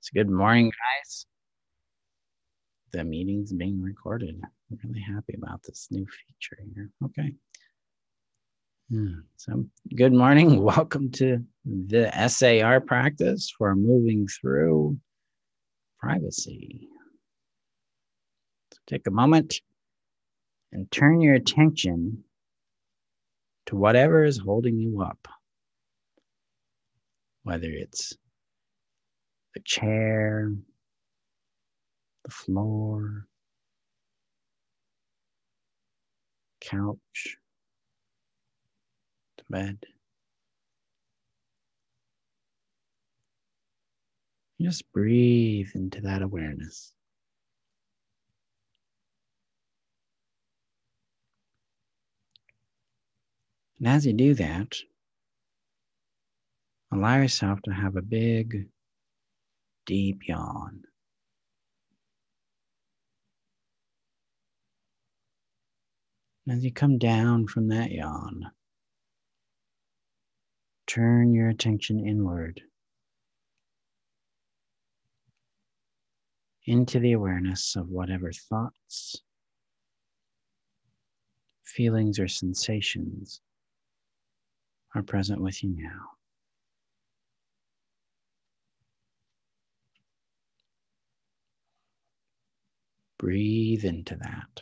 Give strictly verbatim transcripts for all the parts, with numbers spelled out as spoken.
So good morning, guys. The meeting's being recorded. I'm really happy about this new feature here. Okay. Yeah. So good morning. Welcome to the S A R practice for moving through privacy. So take a moment and turn your attention to whatever is holding you up, whether it's the chair, the floor, couch, the bed. Just breathe into that awareness. And as you do that, allow yourself to have a big, deep yawn. And as you come down from that yawn, turn your attention inward into the awareness of whatever thoughts, feelings, or sensations are present with you now. Breathe into that.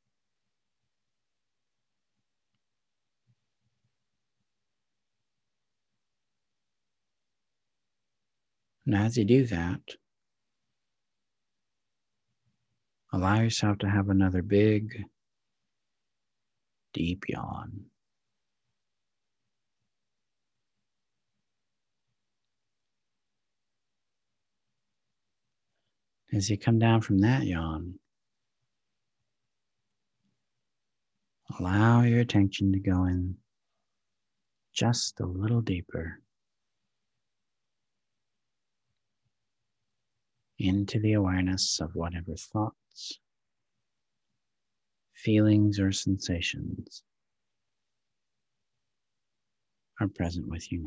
And as you do that, allow yourself to have another big, deep yawn. As you come down from that yawn, allow your attention to go in just a little deeper into the awareness of whatever thoughts, feelings, or sensations are present with you now.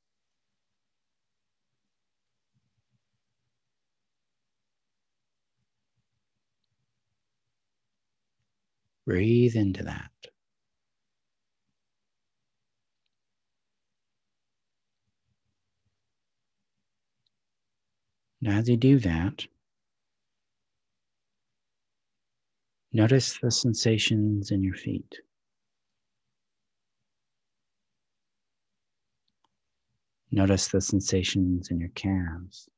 Breathe into that. And as you do that, notice the sensations in your feet. Notice the sensations in your calves.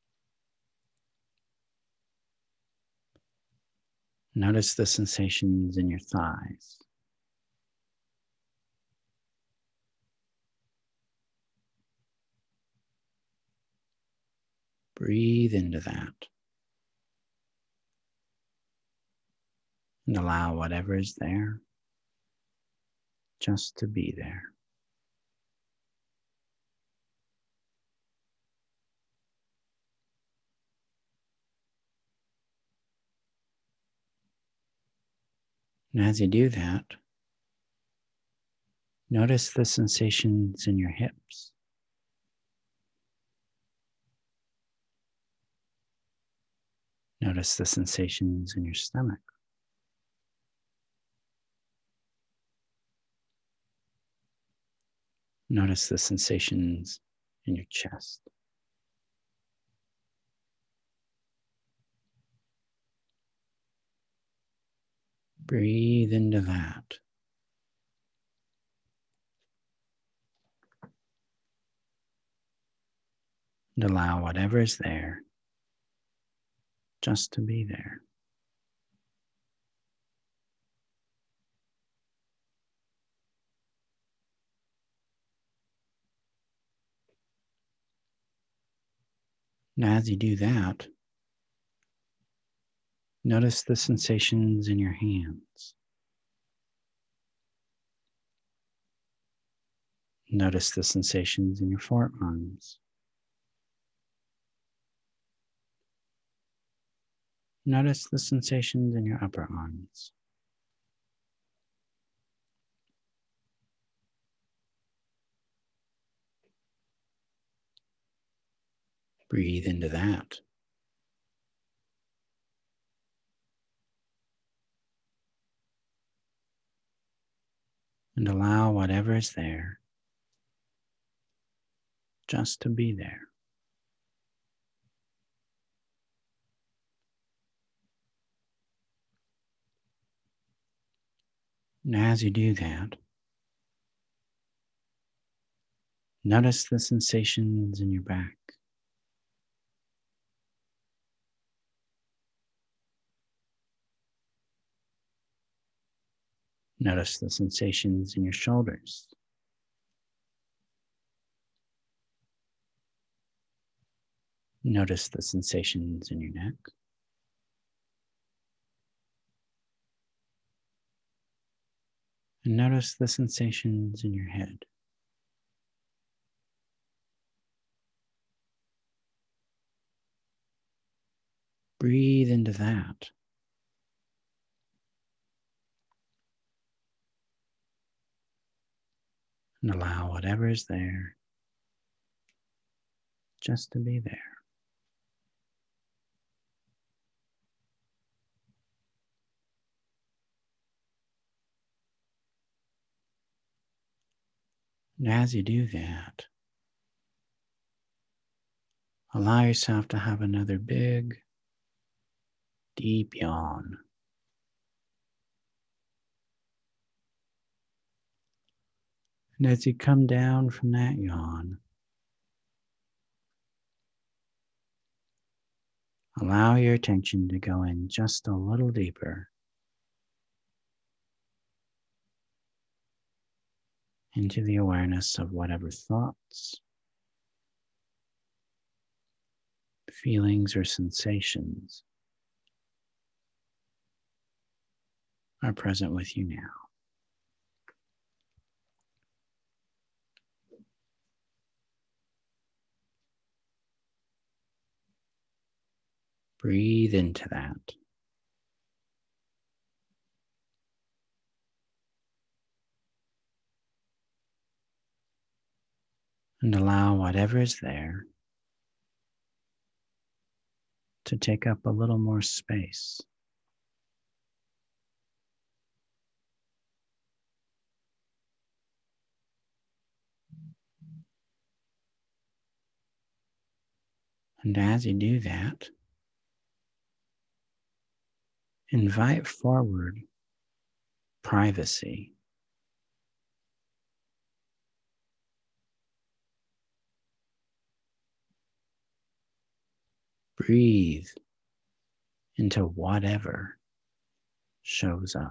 Notice the sensations in your thighs. Breathe into that. And allow whatever is there just to be there. And as you do that, notice the sensations in your hips. Notice the sensations in your stomach. Notice the sensations in your chest. Breathe into that. And allow whatever is there just to be there. And as you do that, notice the sensations in your hands. Notice the sensations in your forearms. Notice the sensations in your upper arms. Breathe into that. And allow whatever is there just to be there. And as you do that, notice the sensations in your back. Notice the sensations in your shoulders. Notice the sensations in your neck. And notice the sensations in your head. Breathe into that. And allow whatever is there just to be there. And as you do that, allow yourself to have another big, deep yawn. And as you come down from that yawn, allow your attention to go in just a little deeper into the awareness of whatever thoughts, feelings, or sensations are present with you now. Breathe into that. And allow whatever is there to take up a little more space. And as you do that, invite forward privacy. Breathe into whatever shows up.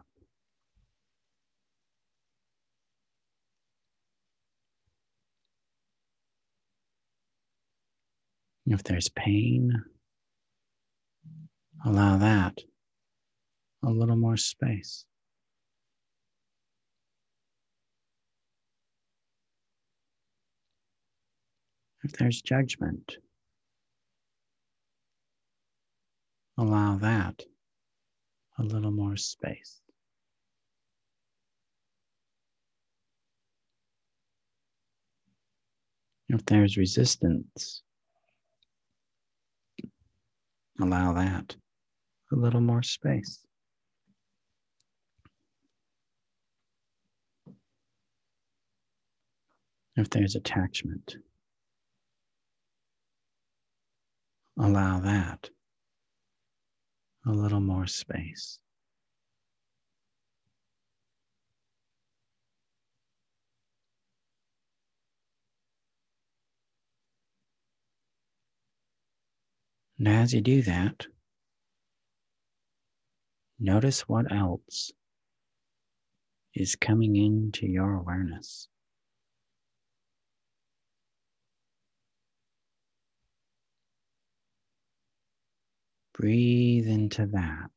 If there's pain, allow that a little more space. If there's judgment, allow that a little more space. If there's resistance, allow that a little more space. If there's attachment, allow that a little more space. And as you do that, notice what else is coming into your awareness. Breathe into that.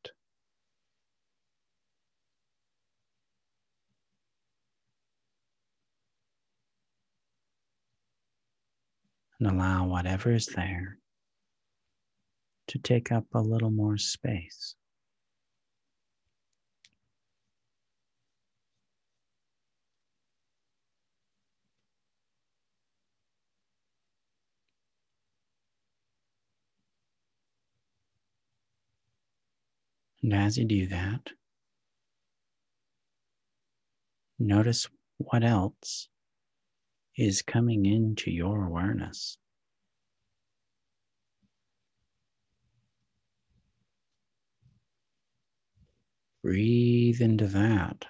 And allow whatever is there to take up a little more space. And as you do that, notice what else is coming into your awareness. Breathe into that.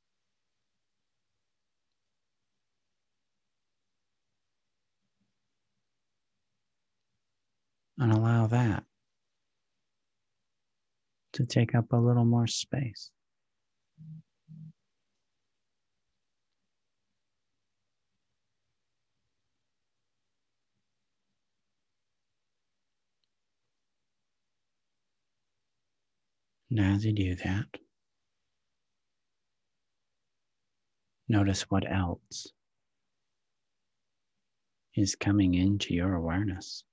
And allow that to take up a little more space. And as you do that, notice what else is coming into your awareness.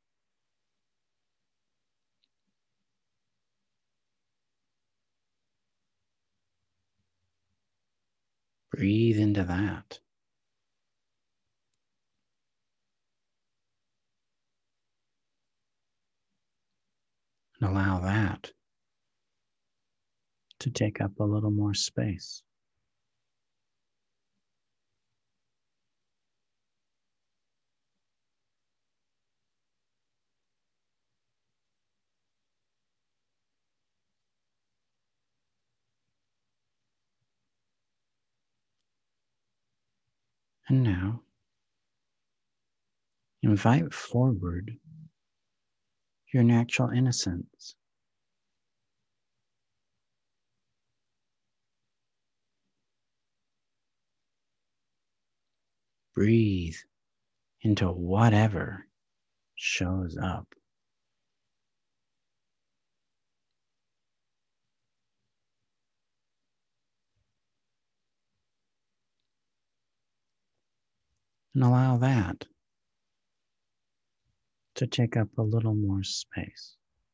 Breathe into that. And allow that to take up a little more space. And now, invite forward your natural innocence. Breathe into whatever shows up. And allow that to take up a little more space.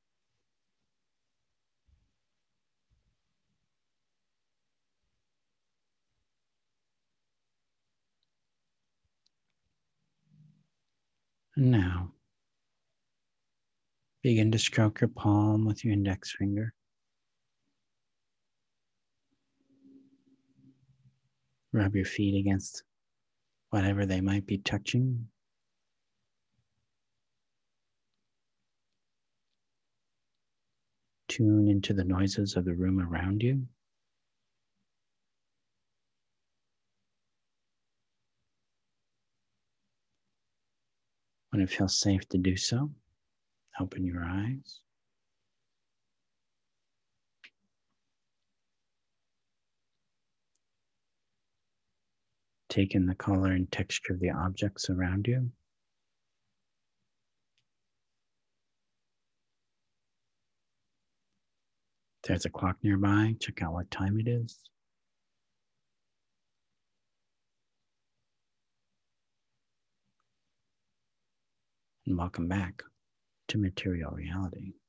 And now, begin to stroke your palm with your index finger. Rub your feet against whatever they might be touching. Tune into the noises of the room around you. When it feels safe to do so, open your eyes. Take in the color and texture of the objects around you. If there's a clock nearby, check out what time it is. And welcome back to Material Reality.